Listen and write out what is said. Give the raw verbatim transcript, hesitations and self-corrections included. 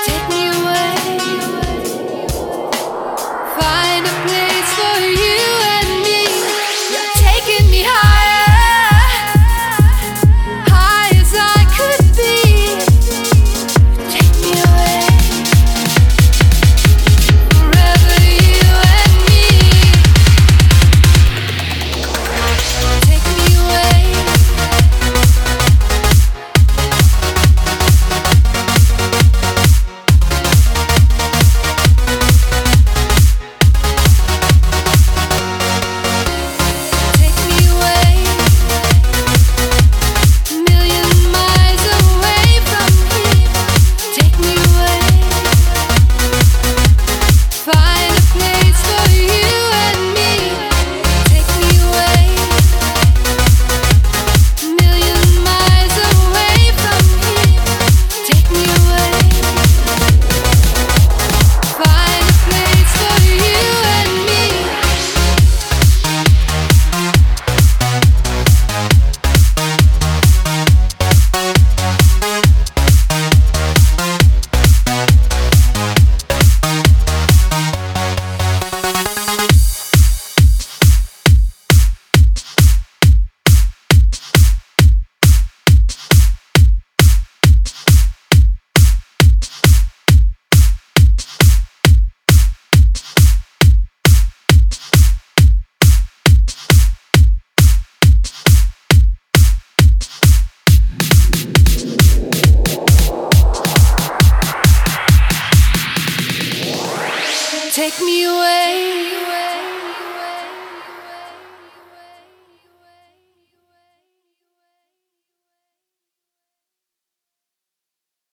Take me away, find a place for you and me. You're taking me higher, high as I could be. Take me away, forever you and me. Take me away. Take me away, million miles away from here. Take me away, find a place for you and me. Take me away, million miles away from here. Take me away, find a place for you and me. Take me away.